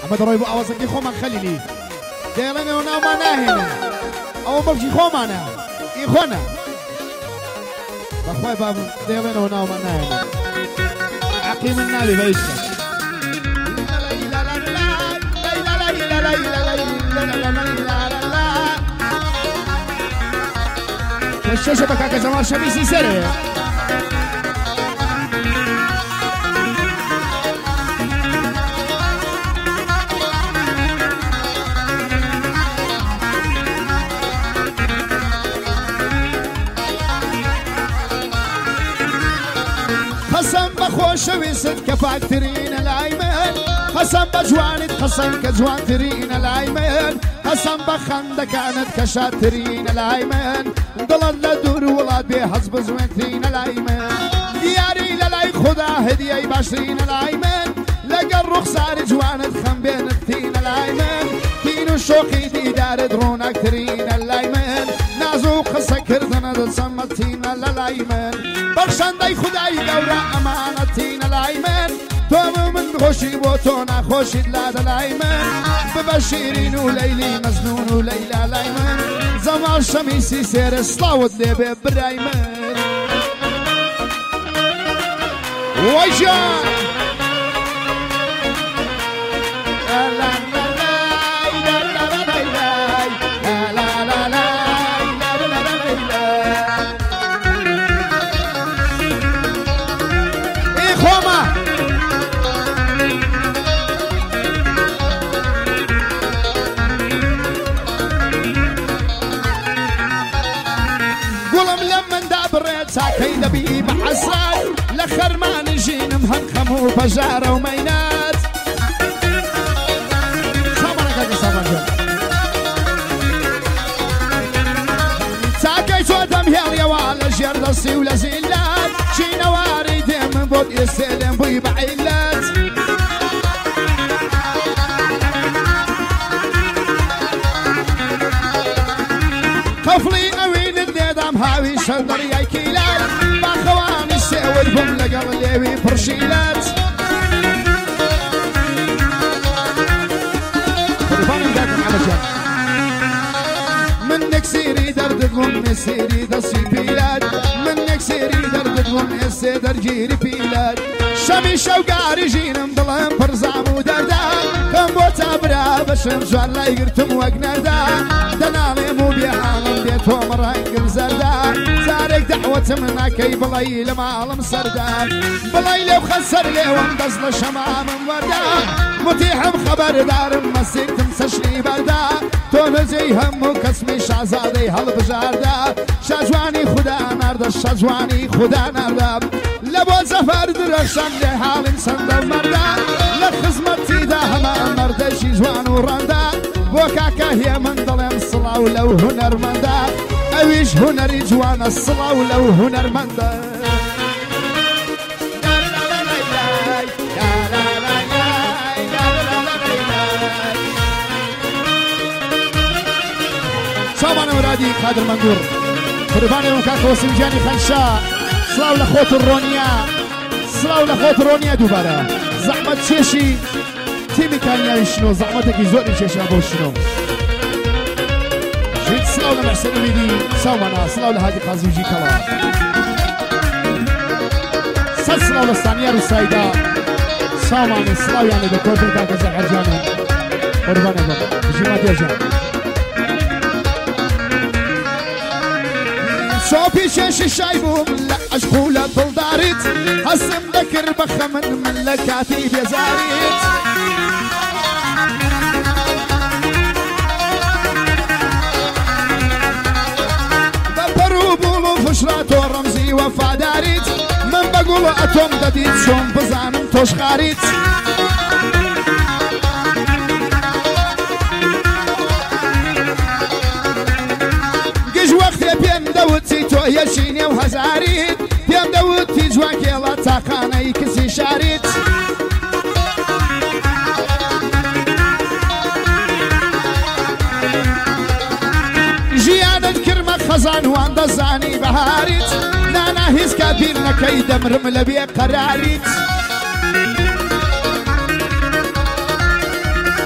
اما دروي بو اوازكي خو من خليلي ديلنا ونا ما ناهنا او بلشي خو معنا يخونا بخوي باب ديلنا ونا ما ناهنا عقيم النالي بيشك الشاشة بكاكا زمان شميسي سري خصم بخوش ويسد كفاكترين الأيمن خصم بجوانت خصم كجوانترين الأيمن خصم بخند كانت كشاترين الأيمن ضلال لدور ولاد بحزب زوينترين الأيمن دياري للاي خدا هدية باشرين الأيمن لقى الرخصار جوانت خم بين التين الأيمن تين الشوقي دي دار درون أكترين الأيمن نازو قصة كردنا دسمتين الأيمن بخشن داي خداي دورة أمانتين الأيمن توم من خوشي بوتونا خوشي دلاد الأيمن ببشيرين وليلي مزنون وليلى الأيمن زمان شميسي سير صلاوت لي ببرايمن وجان ساكي نبي بحسان لخر ما نجين مهنخم وفجارة ومينات صبرك هذا صبرك ساكي سودم هيليا وعلى جردسي ولا زيلات شينا واريد من بود يسلم بي بعيلات قفلي اوين الديدام هاوي شندر يا كيلات باخواني سوي بهم لقل ليوي برشيلات منك سيري دردكم سيري دصي بيلاد منك سيري دردكم السيدر جيري بيلاد شمي شوقاري جينم ضلهم فرزام ودردا كم بوتا برا بشم جوار لا يقرتم وقنردا دنالي مو بيحالم بيتهم رنقل زردا زارك دعوة منا كي بلاي لمعلم سردا بلاي لو خسر لي واندز لشمام وردا متيحم خبر دارم مسيك تمسشني بردا تون زي همو كسمي شعزادي هالبجاردا شجواني خدا نرد شجواني خدا نرد لبو زفر درشم لحال سندم مردا لخزمتي دا هما مردشي جوان ورندا وكاكا هي من ظلم صلاة ولو هنر مندا اويش هنري جوان الصلاة ولو هنر مندا صوبانا مرادي قادر مندور قرباني وكاكا وسمجاني خنشا صلاة لخوت الرونيا صلاة لخوت الرونيا دوباره زحمت شيشي تيمي كان يعيشنو زحمتك يزوري شيشي ابو شنو جيت صلاة لمحسن ويدي صوبانا صلاة لهادي قازي وجي كلا صلاة للصانيار والسايدة صوبانا صلاة يعني دكتور كاكا زي عرجانا قرباني بابا جيما ديجا صوفي شاش شايبهم لا اشغولة بلداريت هسم ذكر بخمن من لكاتيب يا زاريت ببرو بولو فشرات ورمزي وفا داريت من بقولو اتوم دديت شون بزانم توش خاريت دوتي تو يشيني وهزاريت بيم دوتي جوان كيلا تاقانا يكسي شاريت جيانا كرمة خزان وان دزاني بهاريت نانا هيس كابير نكي دمرم لبي قراريت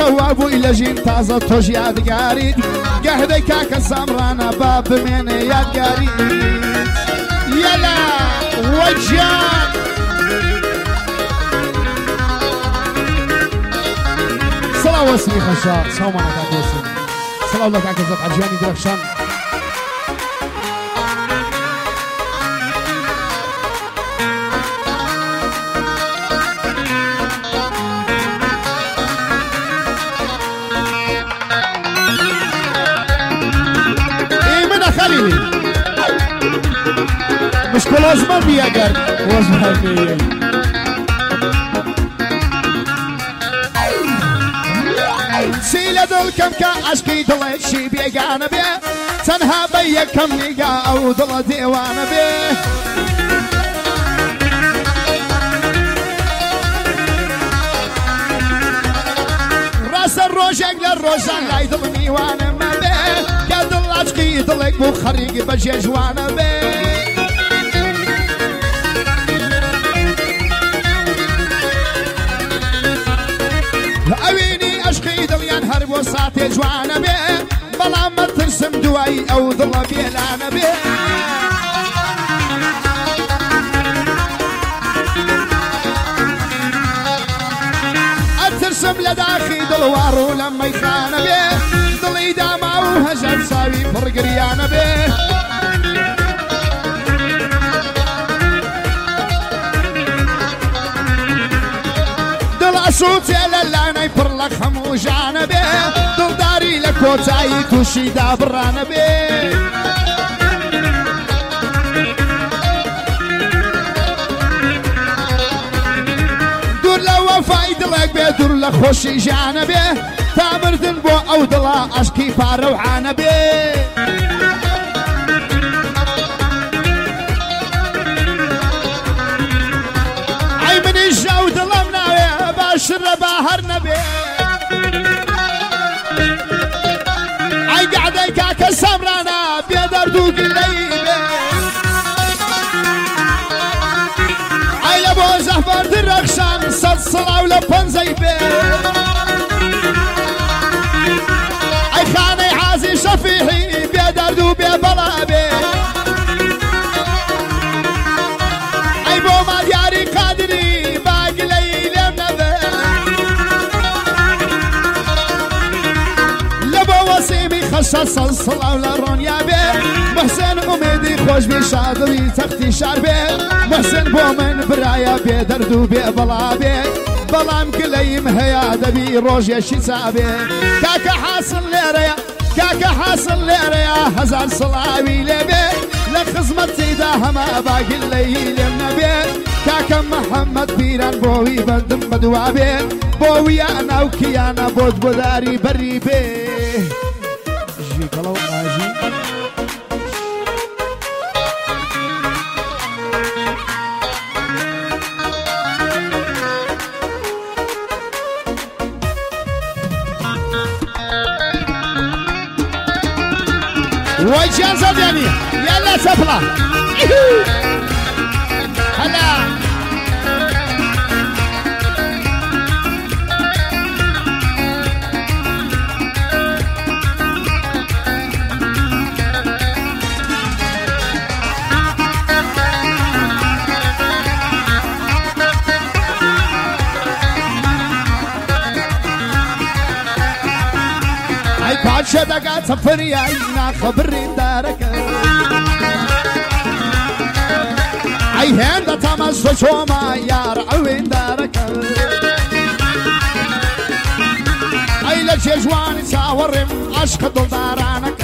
توابو إلى جين تازة توش يادقاري قهدي كاكا سامرانا باب من يادقاري يلا وجان صلاة وسمي خشار سوما لك عكوسي صلاة لك عكوزة عجاني درخشان مش كل أزمان بيقر وزمان بيه سيلة دل كم كعشقي دل شي بيقانا بيه تنها بيه كم نقا أو دل ديوانا بيه راس الروجك للروجان لا يدلني وانا ما بيه قد العشقي دلك بو خريق بجيج وانا بيه أويني أشقي دليان هرب وساتي جوانا بيه بلا ما ترسم دواي أو ضلا بيلانا بيه أترسم لداخي دلوارو لما يخانا بيه ضلي داما وهجر ساوي فرقريانا بيه صوتي للانا يفرلك خموجانا بيه دل داري لكوتاي توشي دابرانا بيه دور لو فايد لك بيه دور لخوشي جانا بيه تامر دنبو او دلا اشكي فاروحانا بيه عي من الجو دلمنا باشر باهر نبي عي قعدي كاكا سمرانا بيدر دوق الليبي عي لبو زهبر درخشان صد صلاة ولبن زيبي عي خاني عازي شفيحي بيدر دوبي بلابي عي بو ما دياري قادري باقي ليلي خشة صلصلة ولا رونيا بيه محسن أميدي خوش بي شادري تختي شار بيه محسن بومن برايا بيه دردو بيه بلا بيه بلا مكليم هيا دبي روجيا شيسا بيه كاكا حاصل ليريا كاكا حاصل ليريا هزار صلاوي لبيه لخزمت سيدا هما باقي الليل النبي كاكا محمد بيران بوي بندم بدوا بيه بوي أنا وكيانا بود بداري بري بيه kalau ngaji وجه زدني يلا سفلة هلا شدقات سفري عينا خبري دارك اي هند تمس شوما يار عوين دارك اي لجواني ساورم عشق دل دارانك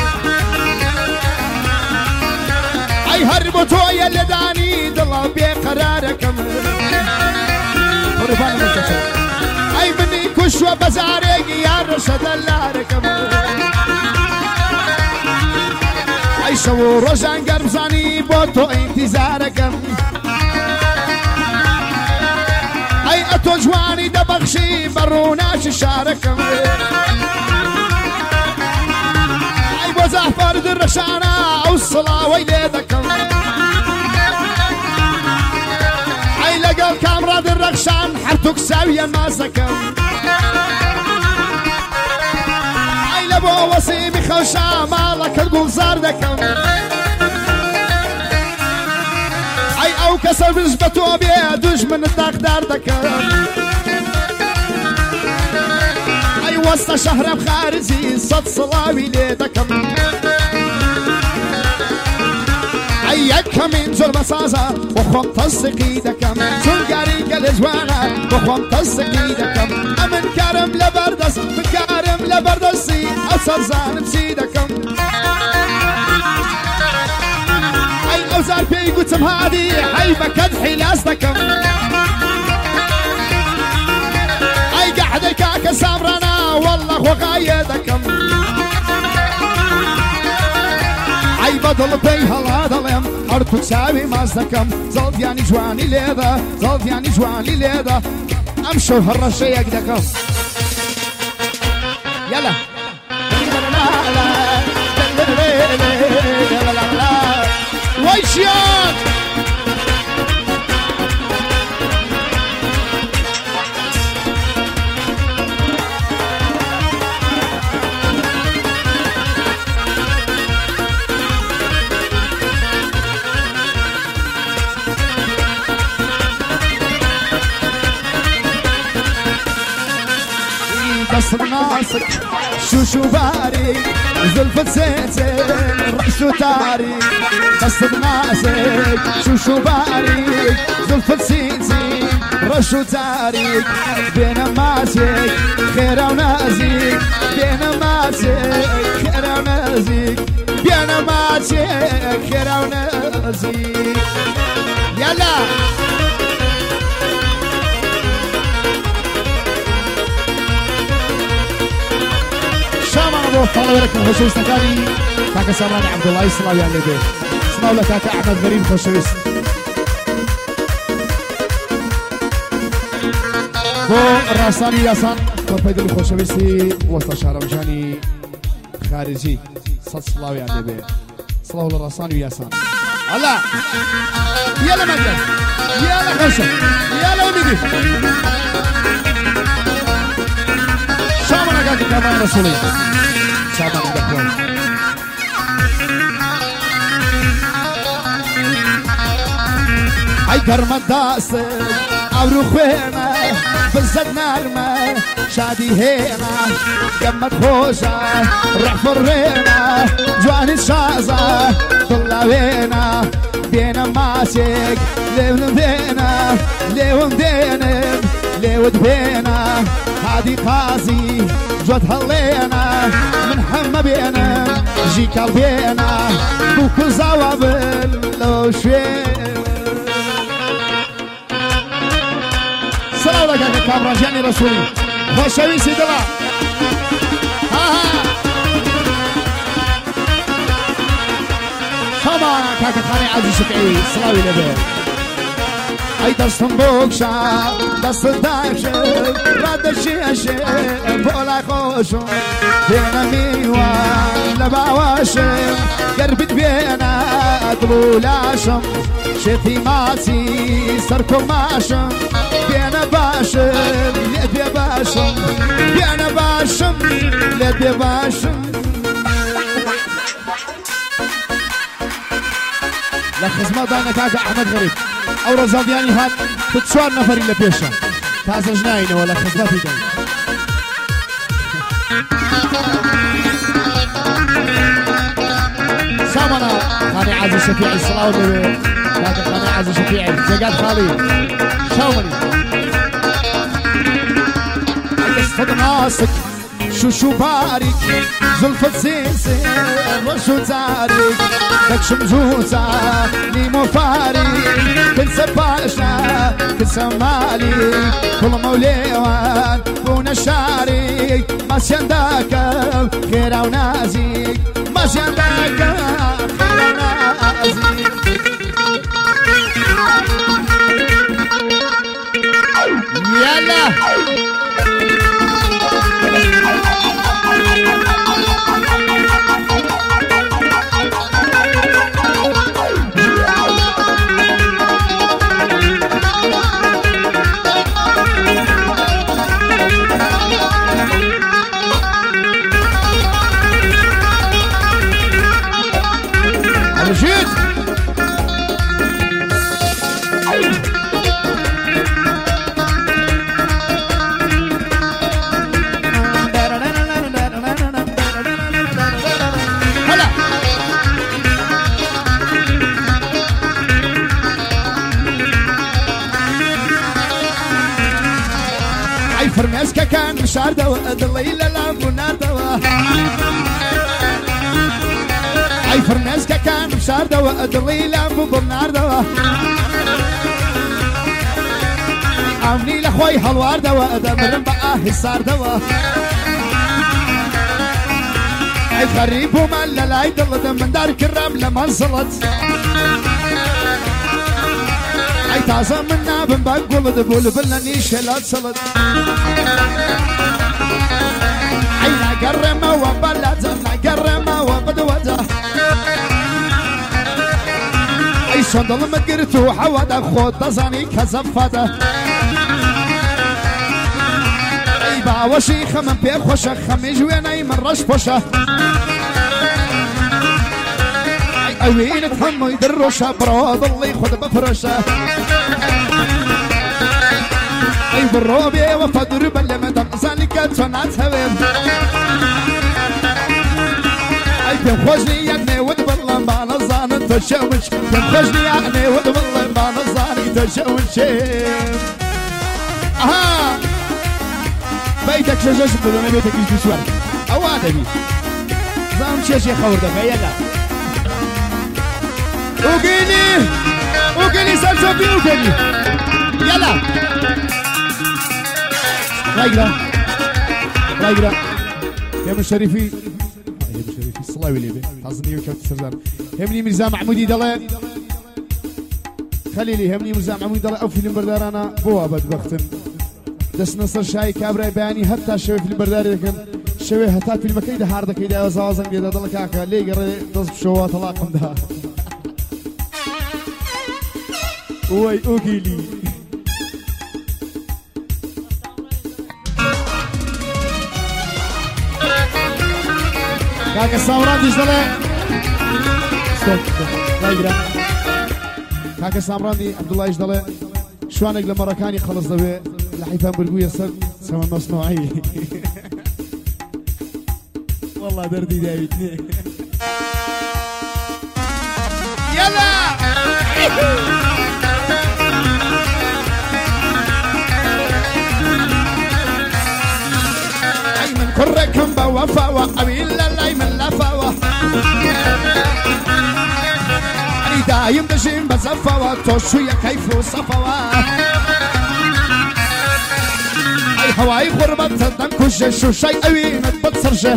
اي هربو تويا لداني دل بقرارك قربان مكتب اي مني كشوة بزارك يا رشد اللارك اي شو روزان قرب زاني بوتو انتظارك اي اتو جواني دبخشي بروناش شارك اي بوزعفر درشانا او الصلاة ويليدك اي لقى الكاميرا درخشان حرتك ساوية ماسك لبو وصيمي خوشا مالك القوزار دكم اي او كسر رجبته بيدوش من الدقدار دكم اي وسط شهر بخارجي صد صلاوي ليدكم ايكم من زول مصاصة وخم تصقي دكم زول قاريق الجوانا وخم تصقي دكم من كرم لبردس من كرم لبردسي اصر زان بسيدكم اي اوزار بي قلتم هادي حيبة كدحي لاصدكم اي قاعد كاك سامرنا والله وغايدكم اي بدل بيها الهضلم ارتو تساوي مازدكم زلط يعني جواني ليدا زلط يعني جواني ليدا امشوا هالرشي يقدكم يلا ويشيان قصر ناسك شو باري زلفة زيتين رأسه تاري قصر ناسك شو باري زلفة زيتين رأسه تاري بين ماسك خير ونازيك بين ماسك خير ونازيك بين ماسك خير ونازيك يلا الله يبارك فيك خوشويس تاني كاكا سامراني عبد الله يسلم يا اللي بيه اسمعوا لك كاكا احمد غريب خوشويس بو الراساني ياسان وفيدلو خوشويسي وسط شهر مجاني خارجي صد صلاوي يا اللي بيه صلاو للراساني ياسان الله يلا مجد يلا خوشة يلا وميدي شامنا كاكا كمان رسولي شامنا دكوان اي كرم داسك او خوينا بزد نرمه شادي هينا قمت خوشة رح فرينا جواني شازة طلعوينا بينا ماسك ليون بينا ليون دينب ليود بينا هادي قاضي جوت هلينا من حمى بينا جي قلبينا بوكو زوابل لو شوينا سلام لك يا كاميرا جاني رسولي خوشويسي دلا ها طبعا كاكا خاني عزيز شفعي سلاوي لبير اي دستم بوكشا دست داكشا راد الشيشة بولا خوشو بينا ميوان لباواشم قربت بينا دلولاشم شفي ماسي سركو ماشم بينا باشم لبيا باشم بينا باشم لبيا باشم لخص ما دانا كاكا احمد غريب او رزادياني هات تتشوار نفري لبيشا تازا جناينه ولا خزباتي داي سامنا خاني عزي شفيعي الصلاة والنبي كاكا خاني عزي شفيعي زيقات خالي شاومني قصة ناسك شو بارك زلفة زيزي وشو تارك لك شمزوزة نيمو فارك تنسى باشا تنسى مالي كل موليوان بونا شارك ما سيندك خير ونازيك ما سيندك خير ونازيك يلا كان مشارده وادلي لا منارده اي فرناس كان مشارده وادلي لا منارده امني لاخوي هالوارده وادمر بقى السارده اي خريب وما لا يضل من دار كرام لما انصلت اي تازه منا بنبقول دبول بلني شلات صلت اي لا قرمه وبلد لا قرمه وبدوده اي صندل مقرتو حوده خود ضزاني كزفته اي باوشي خمن بيخوشه خميج ويني من رش بوشه وين تهم يدروشه برود اللي خد بفرشه اي بالروبي وفدر بل مدام زانك تنات هويم اي تنخوجني يعني ود بالله ما نزان تشوش تنخوجني يعني ود بالله ما نزان تشوش اها بيتك شجاش بدون بيتك يجي شوار اوادبي زام شيشي خور دفع يلا وقيلي سلسوبي وقيلي يلا رايقرا يا مشرفي الصلاة والليبي تعزني وكابت سردان همني مرزا محمودي دلا خليلي همني مرزا محمودي دلا او فيلم بردارانا بوا بدبختن دس نصر شاي كابرا بياني حتى شوي فيلم برداري لكن شوي حتى فيلم كيدا هاردا كيدا وزوازن كيدا دلا كاكا ليه قرر نصب شوا طلاقم ده وي اوكيلي كاكا سامران ديجدلا ستوب رايقرا كاكا سامران دي عبد الله يجدلا شوانك لما كاني خلص دبي لحيفان برقوية صد سما مصنوعي والله دردي دايتني يلا من كركم بوفا وقبيل لا من لفا أنا دايم بجيم بزفا وتوشو يا كيف وصفا أي هواي غربة تدن كوش شو شيء أوي نتبصرش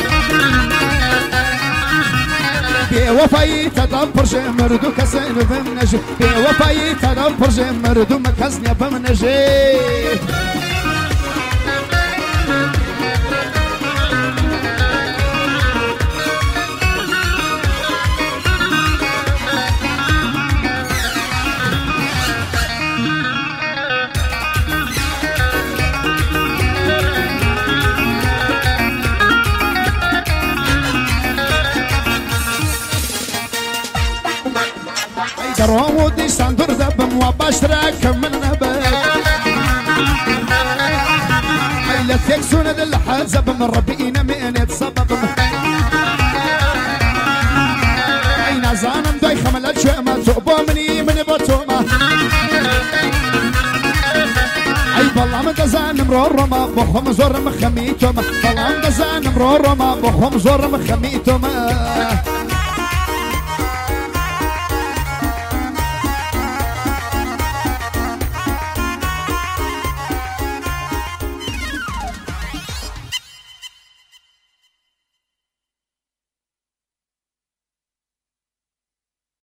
بوفاي تدن برج مردو كسن بمنجي بوفاي تدن برج مردو مكسني بمنجي روودي ساندر ذبم وبشرك من نبات حيلة يكسون الحزب من ربينا من يتسبب أين زانم داي خمل الشمع تقبو مني من بطومة أي بالله من دزان مرورما بخم زور مخميتوما بالله من دزان مرورما بخم زور مخميتوما